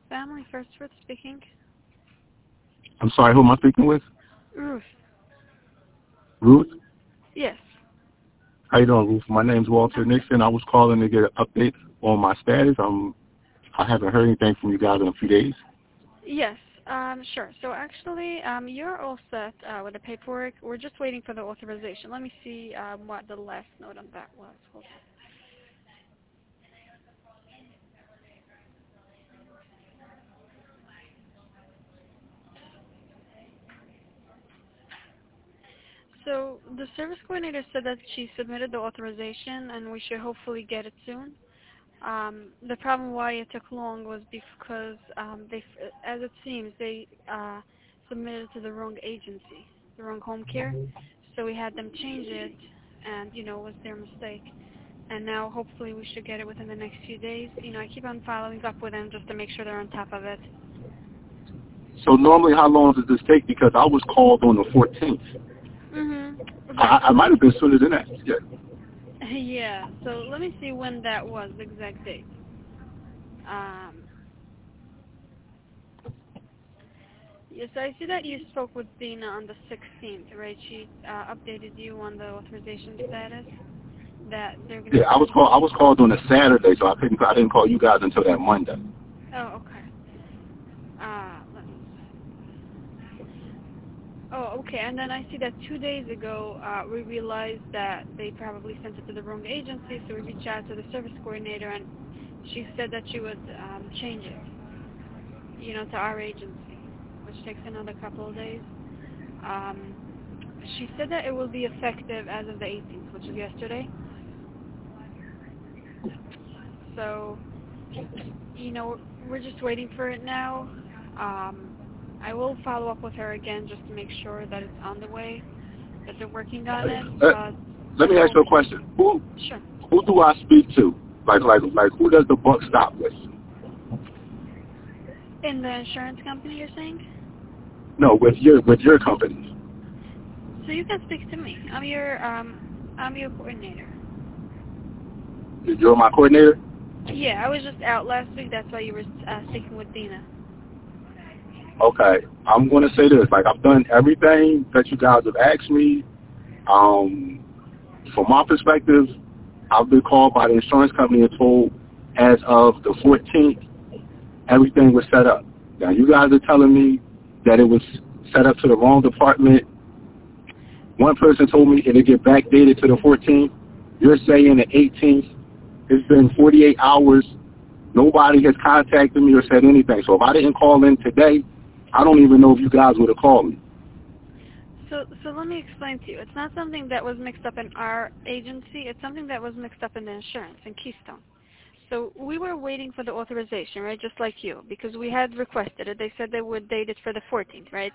Family First, Ruth speaking. I'm sorry, who am I speaking with? Ruth. Ruth? Yes. How you doing, Ruth? My name's Walter Nixon. I was calling to get an update on my status. I haven't heard anything from you guys in a few days. Yes, sure. So actually, you're all set with the paperwork. We're just waiting for the authorization. Let me see what the last note on that was. Hold on. So the service coordinator said that she submitted the authorization and we should hopefully get it soon. The problem why it took long was because as it seems, they submitted it to the wrong agency, the wrong home care. So we had them change it, and it was their mistake. And now hopefully we should get it within the next few days. I keep on following up with them just to make sure they're on top of it. So normally how long does this take? Because I was called on the 14th. I might have been sooner than that. Yeah. Yeah, so let me see when that was, the exact date. Yes, I see that you spoke with Dina on the 16th, right? She updated you on the authorization status that they're going to... Yeah, I was called on a Saturday, so I didn't call you guys until that Monday. Oh, okay. Let me see. Oh, okay, and then I see that 2 days ago, we realized that they probably sent it to the wrong agency, so we reached out to the service coordinator, and she said that she would change it, to our agency, which takes another couple of days. She said that it will be effective as of the 18th, which is yesterday. So, we're just waiting for it now. I will follow up with her again just to make sure that it's on the way, that they're working on it. Let me ask you a question. Sure. Who do I speak to? Like who does the buck stop with? In the insurance company, you're saying? No, with your company. So you can speak to me. I'm your coordinator. You're my coordinator? Yeah, I was just out last week. That's why you were speaking with Dina. Okay, I'm going to say this. I've done everything that you guys have asked me. From my perspective, I've been called by the insurance company and told as of the 14th, everything was set up. Now, you guys are telling me that it was set up to the wrong department. One person told me it'll get backdated to the 14th. You're saying the 18th. It's been 48 hours. Nobody has contacted me or said anything. So if I didn't call in today, I don't even know if you guys would have called me. So let me explain to you. It's not something that was mixed up in our agency. It's something that was mixed up in the insurance, in Keystone. So we were waiting for the authorization, right, just like you, because we had requested it. They said they would date it for the 14th, right?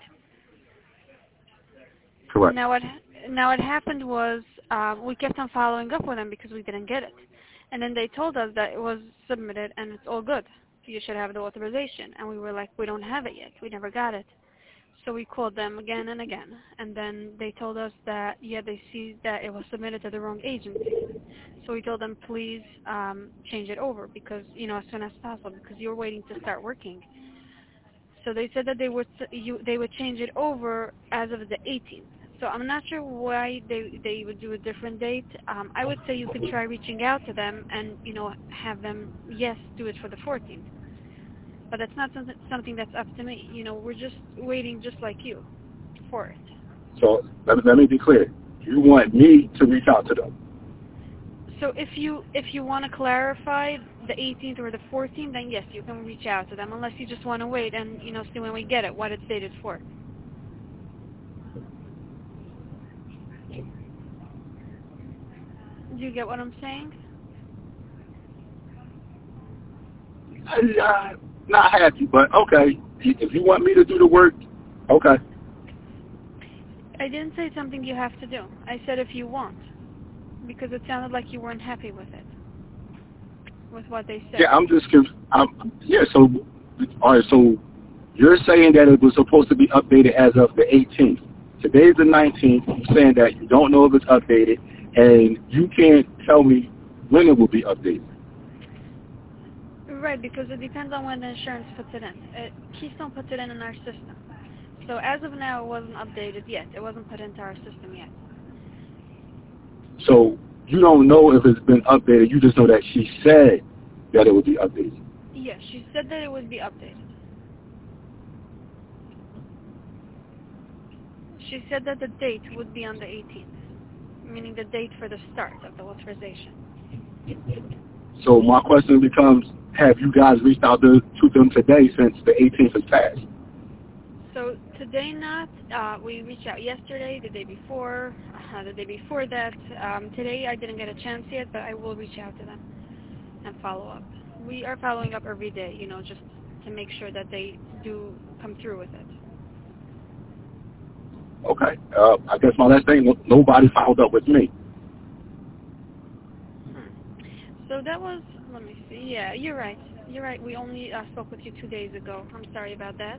Correct. Now what happened was we kept on following up with them because we didn't get it. And then they told us that it was submitted and it's all good. You should have the authorization. And we were like, we don't have it yet. We never got it. So we called them again and again. And then they told us that, yeah, they see that it was submitted to the wrong agency. So we told them, please change it over because, as soon as possible because you're waiting to start working. So they said that they would change it over as of the 18th. So I'm not sure why they would do a different date. I would say you could try reaching out to them and, have them, yes, do it for the 14th. But that's not something that's up to me. We're just waiting just like you for it. So let me be clear. You want me to reach out to them? So if you want to clarify the 18th or the 14th, then yes, you can reach out to them. Unless you just want to wait and see when we get it what it's dated for. Do you get what I'm saying? Not happy, but okay. If you want me to do the work, okay. I didn't say something you have to do. I said if you want, because it sounded like you weren't happy with it, with what they said. Yeah, I'm just confused. So, all right, so you're saying that it was supposed to be updated as of the 18th. Today's the 19th. You're saying that you don't know if it's updated, and you can't tell me when it will be updated. Right, because it depends on when the insurance puts it in. Keystone puts it in our system. So as of now, it wasn't updated yet. It wasn't put into our system yet. So you don't know if it's been updated. You just know that she said that it would be updated. Yes, she said that it would be updated. She said that the date would be on the 18th, meaning the date for the start of the authorization. So my question becomes, have you guys reached out to them today since the 18th has passed? So today not. We reached out yesterday, the day before that. Today I didn't get a chance yet, but I will reach out to them and follow up. We are following up every day, just to make sure that they do come through with it. Okay. I guess my last thing, nobody followed up with me. So that was, let me see. Yeah, you're right. You're right. We only spoke with you 2 days ago. I'm sorry about that.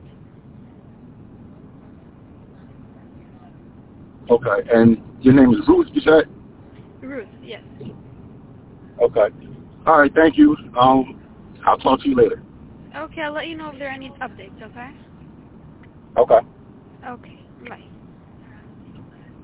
Okay. And your name is Ruth, you said? Ruth, yes. Okay. All right. Thank you. I'll talk to you later. Okay, I'll let you know if there are any updates, okay? Okay. Okay, bye.